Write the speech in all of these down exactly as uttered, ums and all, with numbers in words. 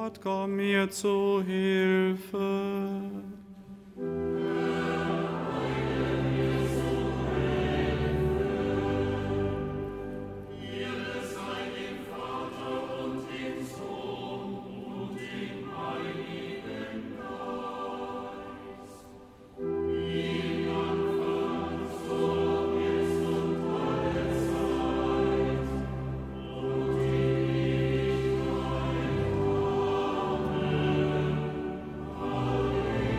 Gott, komm mir zu Hilfe. Amen.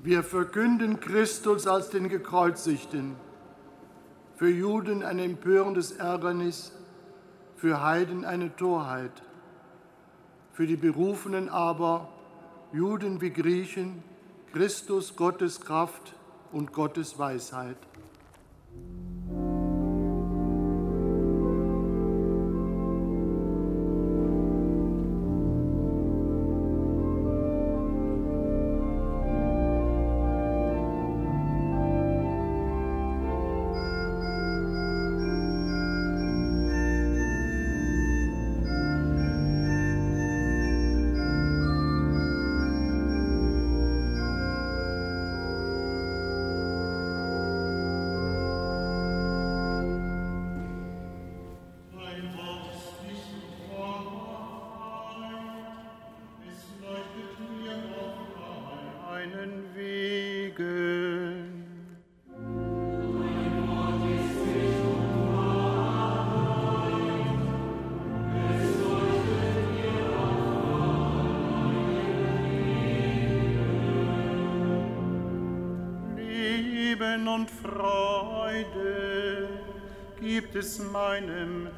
Wir verkünden Christus als den Gekreuzigten. Für Juden ein empörendes Ärgernis, für Heiden eine Torheit. Für die Berufenen aber, Juden wie Griechen, Christus Gottes Kraft und Gottes Weisheit. Und Freude gibt es meinem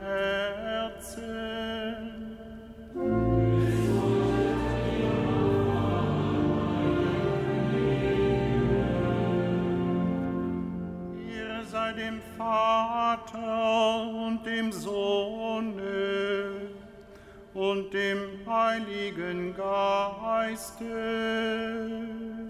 Herzen. Ihr sei dem Vater und dem Sohne und dem Heiligen Geiste.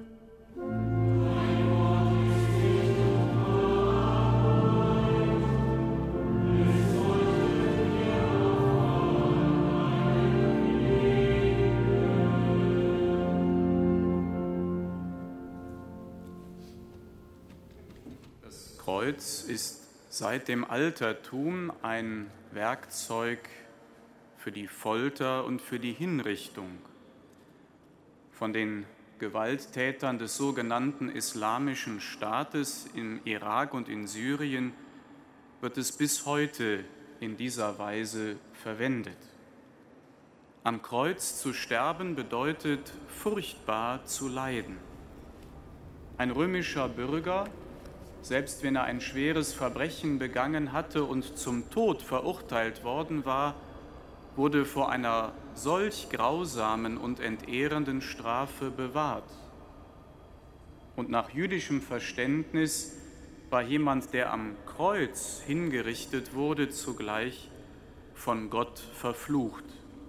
Das Kreuz ist seit dem Altertum ein Werkzeug für die Folter und für die Hinrichtung. Von den Gewalttätern des sogenannten Islamischen Staates im Irak und in Syrien wird es bis heute in dieser Weise verwendet. Am Kreuz zu sterben bedeutet, furchtbar zu leiden. Ein römischer Bürger, selbst wenn er ein schweres Verbrechen begangen hatte und zum Tod verurteilt worden war, wurde vor einer solch grausamen und entehrenden Strafe bewahrt. Und nach jüdischem Verständnis war jemand, der am Kreuz hingerichtet wurde, zugleich von Gott verflucht.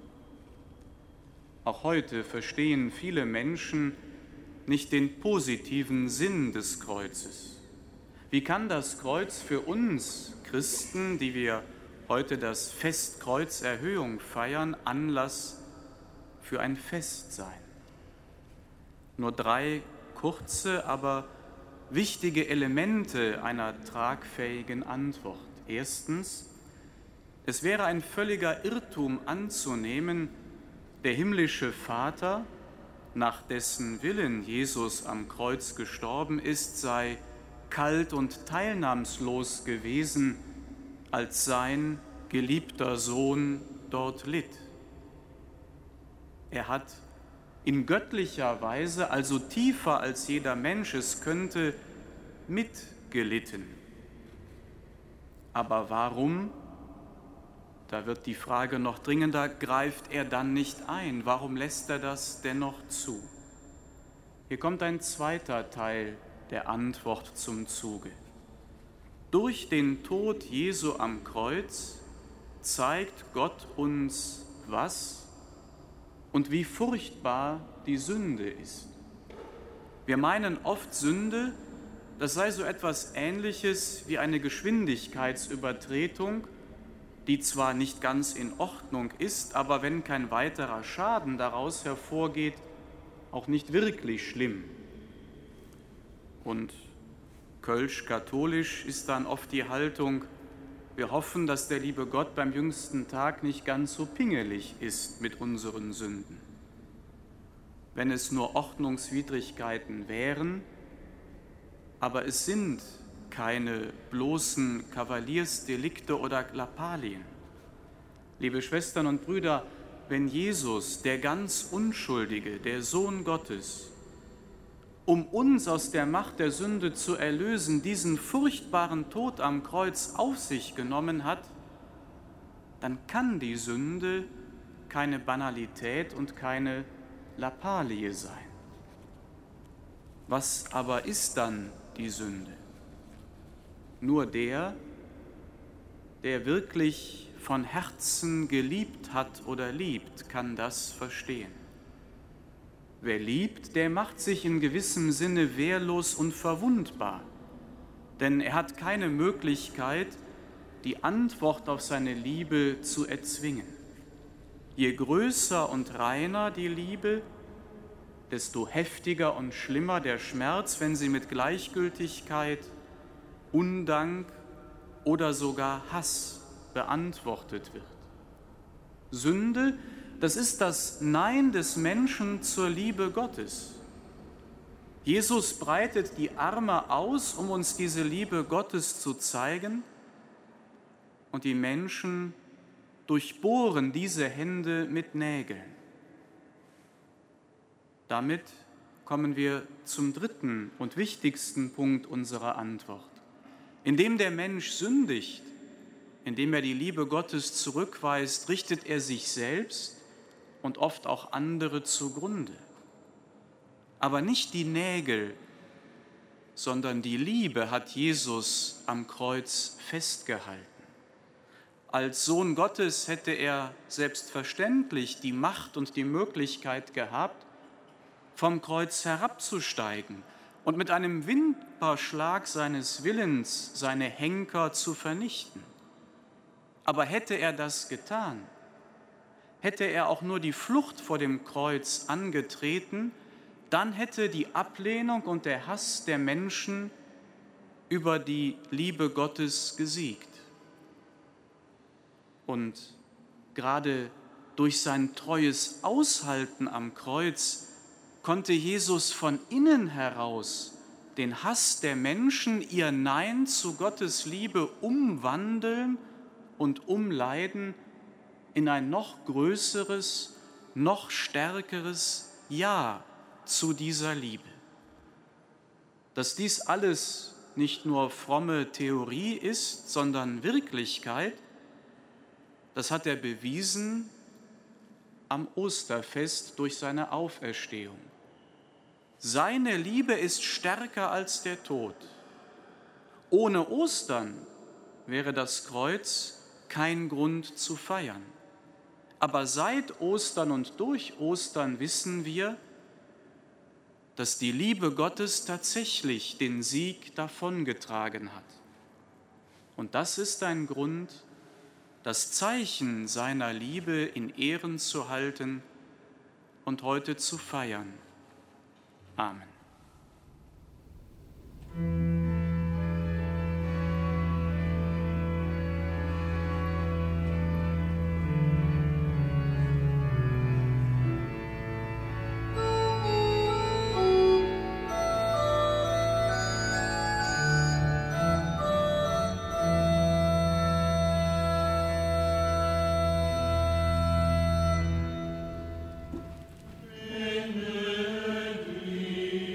Auch heute verstehen viele Menschen nicht den positiven Sinn des Kreuzes. Wie kann das Kreuz für uns Christen, die wir heute das Fest Kreuzerhöhung feiern, Anlass für ein Fest sein? Nur drei kurze, aber wichtige Elemente einer tragfähigen Antwort. Erstens, es wäre ein völliger Irrtum anzunehmen, der himmlische Vater, nach dessen Willen Jesus am Kreuz gestorben ist, sei kalt und teilnahmslos gewesen, als sein geliebter Sohn dort litt. Er hat in göttlicher Weise, also tiefer als jeder Mensch es könnte, mitgelitten. Aber warum, da wird die Frage noch dringender, greift er dann nicht ein? Warum lässt er das dennoch zu? Hier kommt ein zweiter Teil der Antwort zum Zuge. Durch den Tod Jesu am Kreuz zeigt Gott uns, was und wie furchtbar die Sünde ist. Wir meinen oft, Sünde, das sei so etwas Ähnliches wie eine Geschwindigkeitsübertretung, die zwar nicht ganz in Ordnung ist, aber wenn kein weiterer Schaden daraus hervorgeht, auch nicht wirklich schlimm. Und kölsch-katholisch ist dann oft die Haltung, wir hoffen, dass der liebe Gott beim jüngsten Tag nicht ganz so pingelig ist mit unseren Sünden. Wenn es nur Ordnungswidrigkeiten wären, aber es sind keine bloßen Kavaliersdelikte oder Lappalien. Liebe Schwestern und Brüder, wenn Jesus, der ganz Unschuldige, der Sohn Gottes, um uns aus der Macht der Sünde zu erlösen, diesen furchtbaren Tod am Kreuz auf sich genommen hat, dann kann die Sünde keine Banalität und keine Lappalie sein. Was aber ist dann die Sünde? Nur der, der wirklich von Herzen geliebt hat oder liebt, kann das verstehen. Wer liebt, der macht sich in gewissem Sinne wehrlos und verwundbar, denn er hat keine Möglichkeit, die Antwort auf seine Liebe zu erzwingen. Je größer und reiner die Liebe, desto heftiger und schlimmer der Schmerz, wenn sie mit Gleichgültigkeit, Undank oder sogar Hass beantwortet wird. Sünde, das ist das Nein des Menschen zur Liebe Gottes. Jesus breitet die Arme aus, um uns diese Liebe Gottes zu zeigen, und die Menschen durchbohren diese Hände mit Nägeln. Damit kommen wir zum dritten und wichtigsten Punkt unserer Antwort. Indem der Mensch sündigt, indem er die Liebe Gottes zurückweist, richtet er sich selbst und oft auch andere zugrunde. Aber nicht die Nägel, sondern die Liebe hat Jesus am Kreuz festgehalten. Als Sohn Gottes hätte er selbstverständlich die Macht und die Möglichkeit gehabt, vom Kreuz herabzusteigen und mit einem Wimperschlag seines Willens seine Henker zu vernichten. Aber hätte er das getan, hätte er auch nur die Flucht vor dem Kreuz angetreten, dann hätte die Ablehnung und der Hass der Menschen über die Liebe Gottes gesiegt. Und gerade durch sein treues Aushalten am Kreuz konnte Jesus von innen heraus den Hass der Menschen, ihr Nein zu Gottes Liebe umwandeln und umleiten in ein noch größeres, noch stärkeres Ja zu dieser Liebe. Dass dies alles nicht nur fromme Theorie ist, sondern Wirklichkeit, das hat er bewiesen am Osterfest durch seine Auferstehung. Seine Liebe ist stärker als der Tod. Ohne Ostern wäre das Kreuz kein Grund zu feiern. Aber seit Ostern und durch Ostern wissen wir, dass die Liebe Gottes tatsächlich den Sieg davongetragen hat. Und das ist ein Grund, das Zeichen seiner Liebe in Ehren zu halten und heute zu feiern. Amen. Ende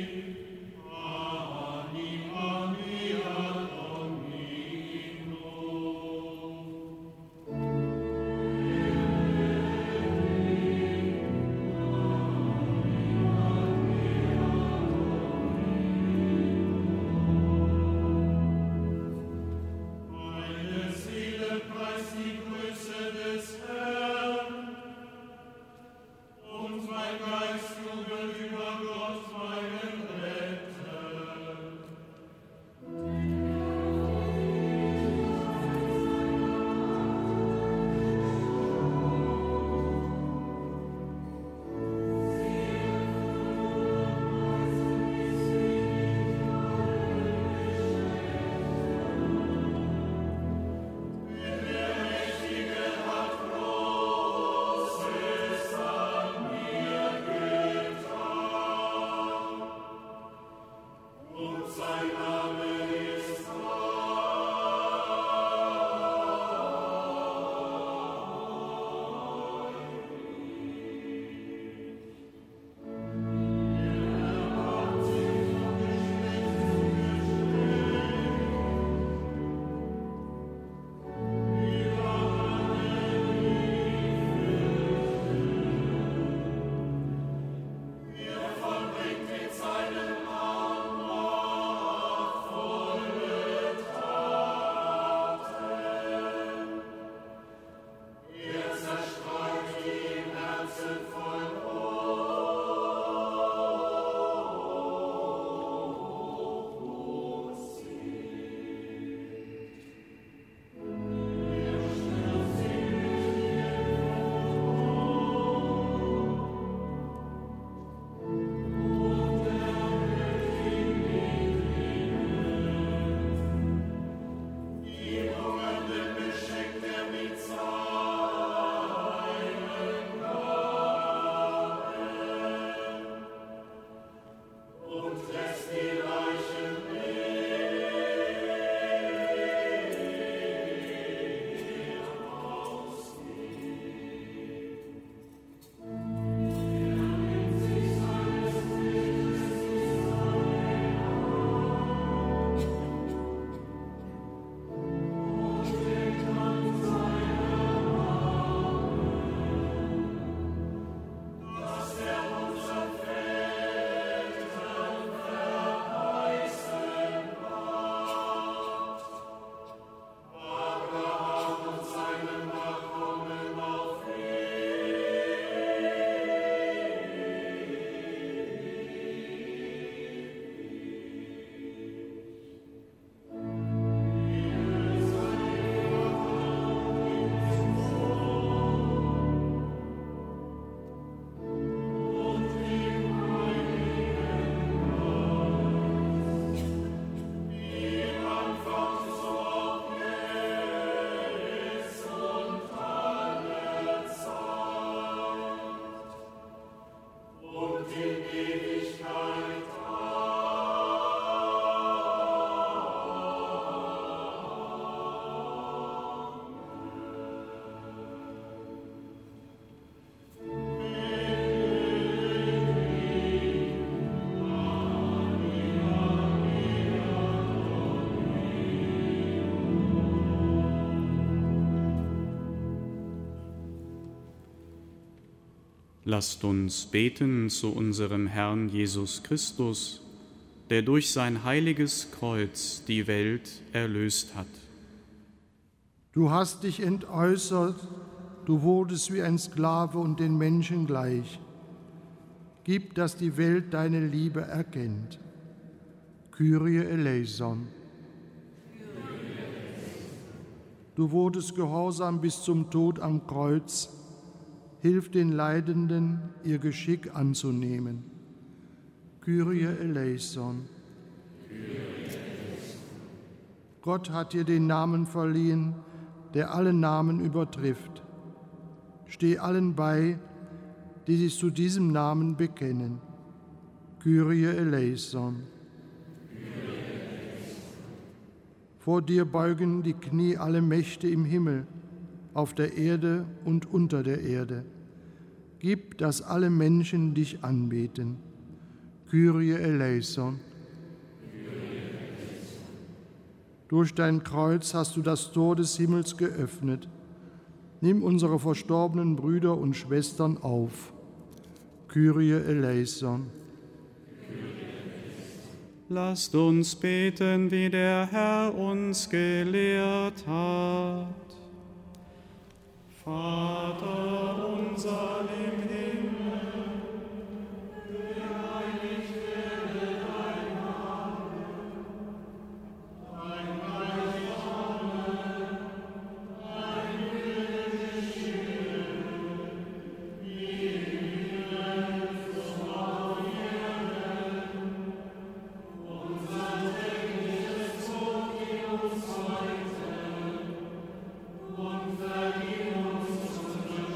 Lasst uns beten zu unserem Herrn Jesus Christus, der durch sein heiliges Kreuz die Welt erlöst hat. Du hast dich entäußert, du wurdest wie ein Sklave und den Menschen gleich. Gib, dass die Welt deine Liebe erkennt. Kyrie eleison. Du wurdest gehorsam bis zum Tod am Kreuz. Hilf den Leidenden, ihr Geschick anzunehmen. Kyrie eleison. Gott hat dir den Namen verliehen, der alle Namen übertrifft. Steh allen bei, die sich zu diesem Namen bekennen. Kyrie eleison. Vor dir beugen die Knie alle Mächte im Himmel, auf der Erde und unter der Erde. Gib, dass alle Menschen dich anbeten. Kyrie eleison. Durch dein Kreuz hast du das Tor des Himmels geöffnet. Nimm unsere verstorbenen Brüder und Schwestern auf. Kyrie eleison. Lasst uns beten, wie der Herr uns gelehrt hat. Vater unser im Himmel, geheiligt werde dein Name, dein Reich komme, dein Wille geschehe, wie im Himmel so auf Erden. Unser tägliches Brot gib uns heute und vergib uns unsere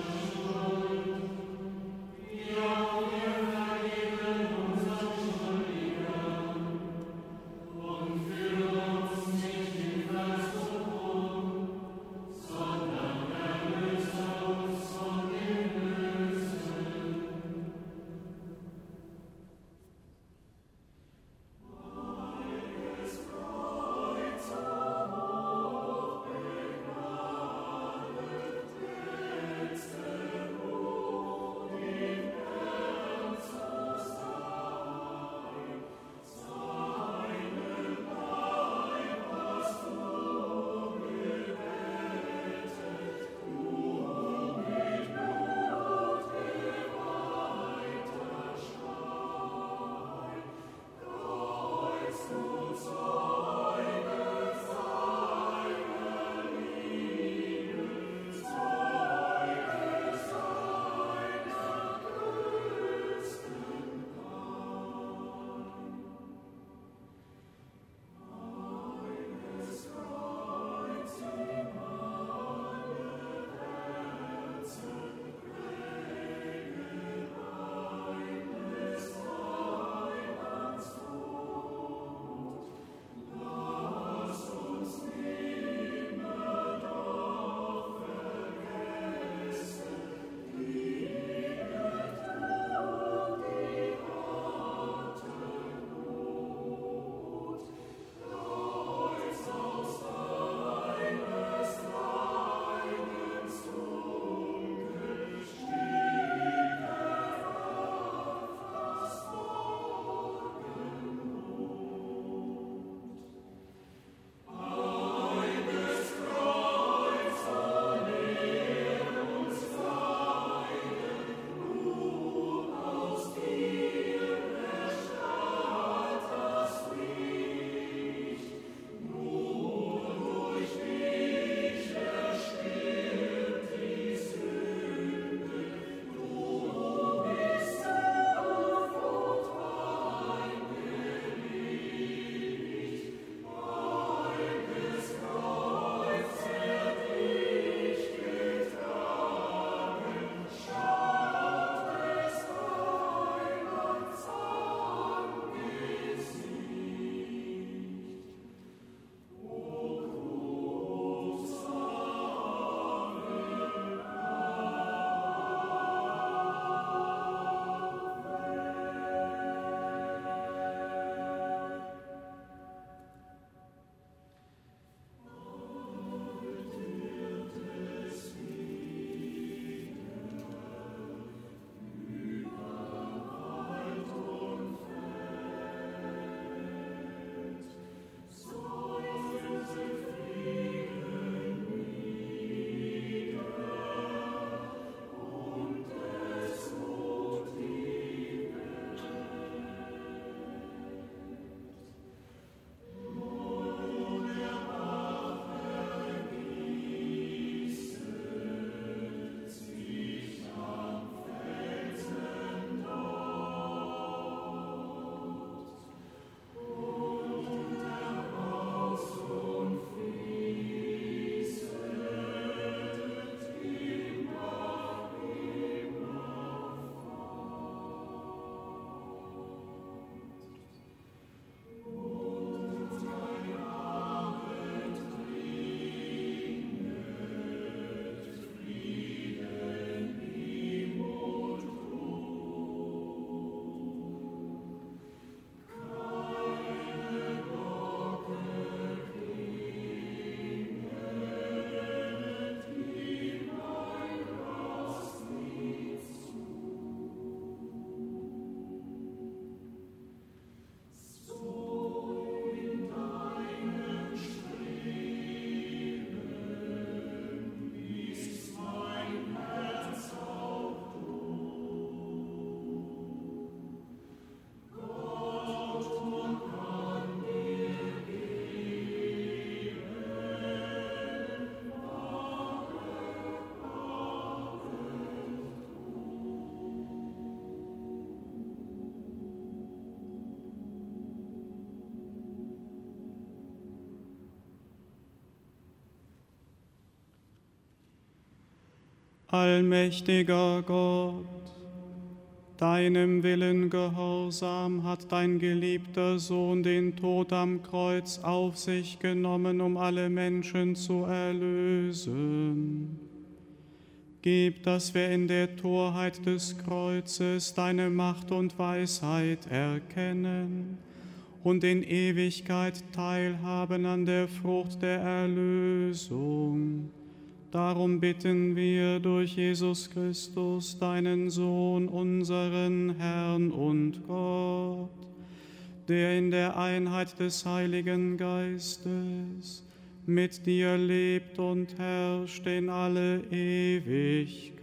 Allmächtiger Gott, deinem Willen gehorsam hat dein geliebter Sohn den Tod am Kreuz auf sich genommen, um alle Menschen zu erlösen. Gib, dass wir in der Torheit des Kreuzes deine Macht und Weisheit erkennen und in Ewigkeit teilhaben an der Frucht der Erlösung. Darum bitten wir durch Jesus Christus, deinen Sohn, unseren Herrn und Gott, der in der Einheit des Heiligen Geistes mit dir lebt und herrscht in alle Ewigkeit.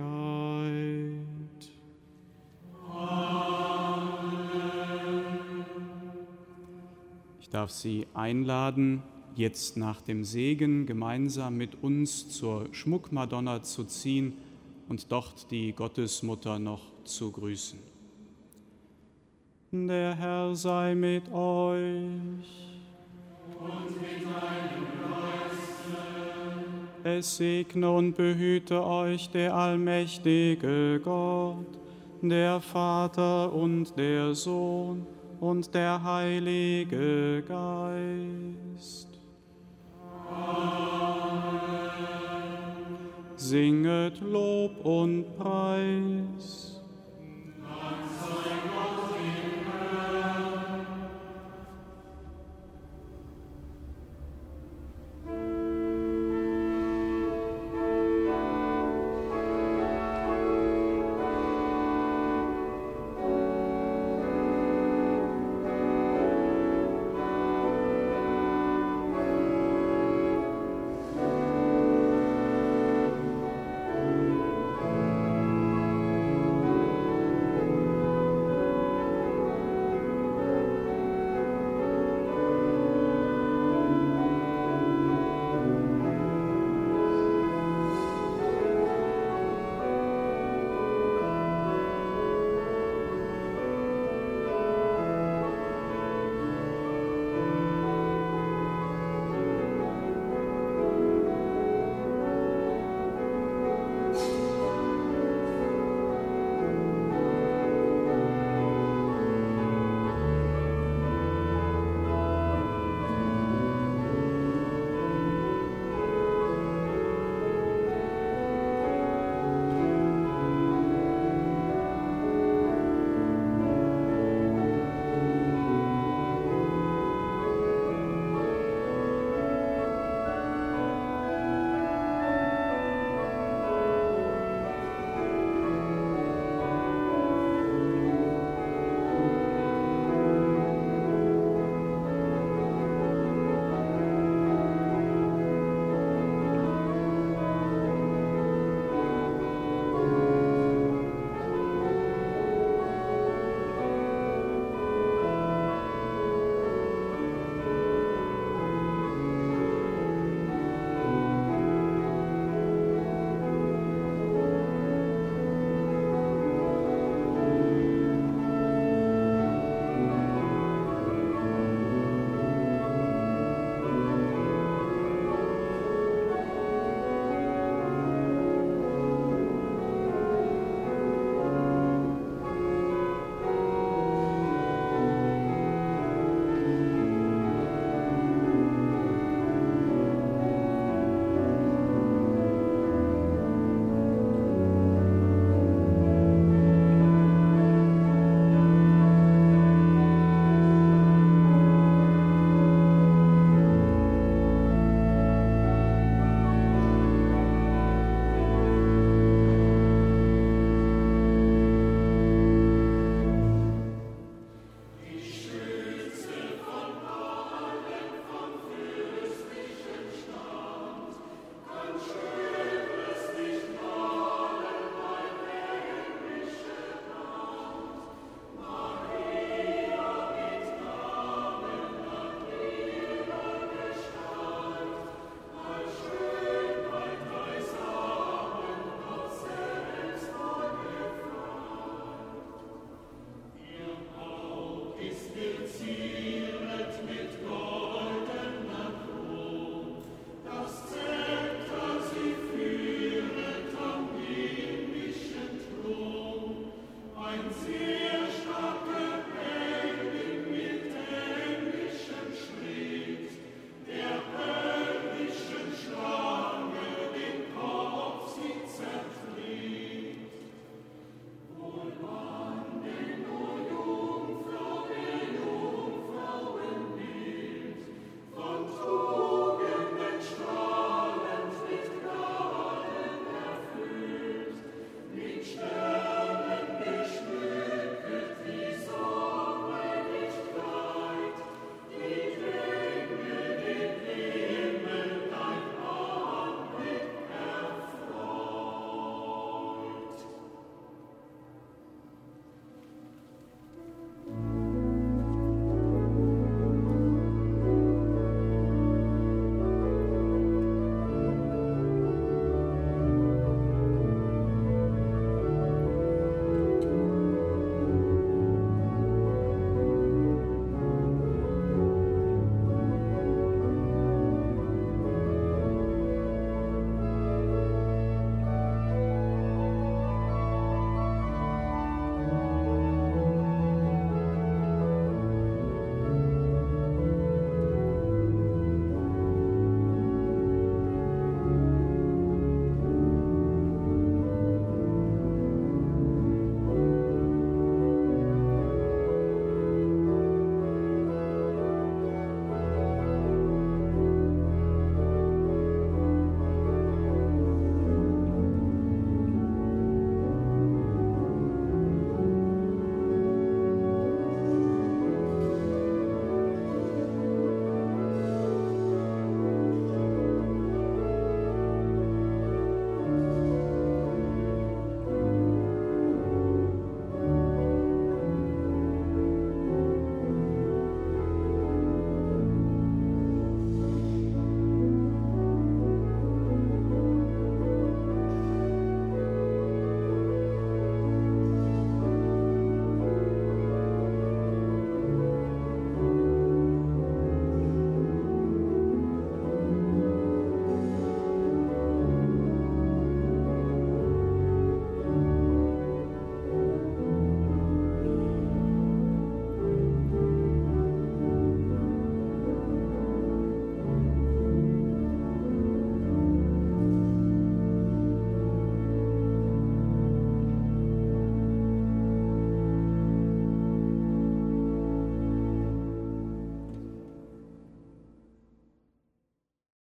Amen. Ich darf Sie einladen, jetzt nach dem Segen gemeinsam mit uns zur Schmuckmadonna zu ziehen und dort die Gottesmutter noch zu grüßen. Der Herr sei mit euch. Und mit deinem Geiste. Es segne und behüte euch der allmächtige Gott, der Vater und der Sohn und der Heilige Geist. Amen. Singet Lob und Preis.